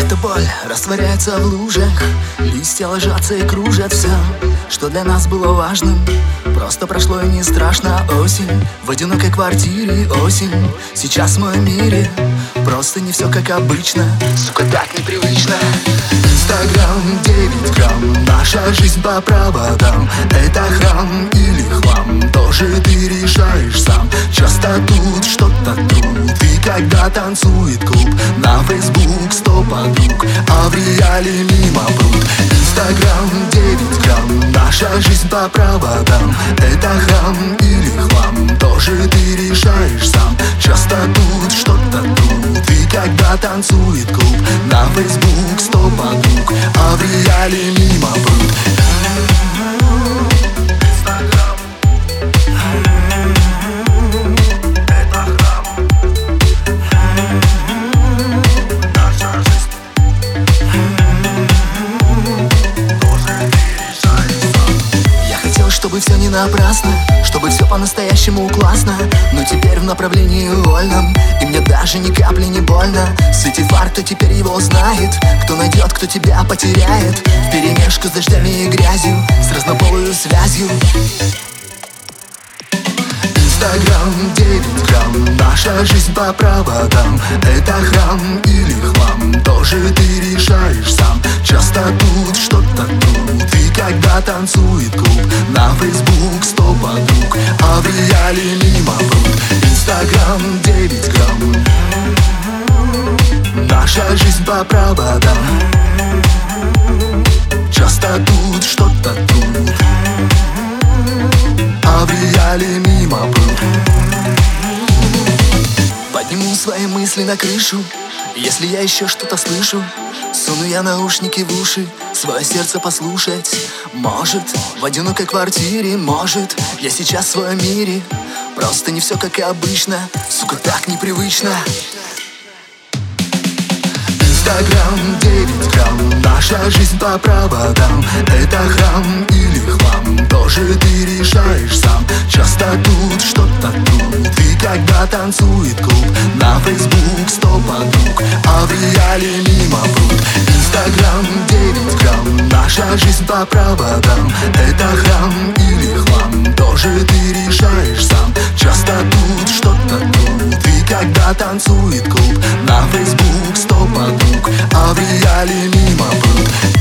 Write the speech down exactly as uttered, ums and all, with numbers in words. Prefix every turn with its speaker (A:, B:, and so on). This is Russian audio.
A: Эта боль растворяется в лужах, листья ложатся и кружат. Все, что для нас было важным, просто прошло и не страшно. Осень в одинокой квартире, осень сейчас в моем мире. Просто не все как обычно, сука, так непривычно. Инстаграм девять грамм, наша жизнь по проводам. Это храм или хлам, тоже ты решаешь сам. Часто тут что-то тут, и когда танцует клуб, на Facebook сто подруг, а в реале мимо пруд. Инстаграм девять грамм, наша жизнь по проводам. Это храм или хлам, тоже ты решаешь сам. Часто тут что-то тут, и когда танцует клуб, на Facebook сто подруг, а в реале мимо пруд. Чтобы все не напрасно, чтобы все по-настоящему классно. Но теперь в направлении вольном, и мне даже ни капли не больно. Светифар, кто теперь его знает, кто найдет, кто тебя потеряет. Вперемешку с дождями и грязью, с разнополой связью. Инстаграм девять грамм, наша жизнь по проводам. Это храм или хлам, тоже ты решаешь сам. Часто тут что-то тут, и когда танцует клуб, на Facebook сто подруг, а в реале мимо пруд. Инстаграм девять грамм, наша жизнь по проводам. Часто тут что-то тут, а в реале мимо пруд. Подниму свои мысли на крышу, если я еще что-то слышу. Суну я наушники в уши, свое сердце послушать. Может, в одинокой квартире, может, я сейчас в своем мире. Просто не все как и обычно, сука, так непривычно. Инстаграм девять грамм, наша жизнь по проводам. Это храм или хлам, тоже ты решаешь сам. Часто тут что-то тут, и когда танцует клуб, на Facebook сто подруг, а в реале мимо пруд. Инстаграм девять грамм, наша жизнь по проводам. Это храм или хлам, тоже ты решаешь сам. Часто тут что-то тут, и когда танцует клуб, на Facebook сто подруг, а в реале мимо пруд.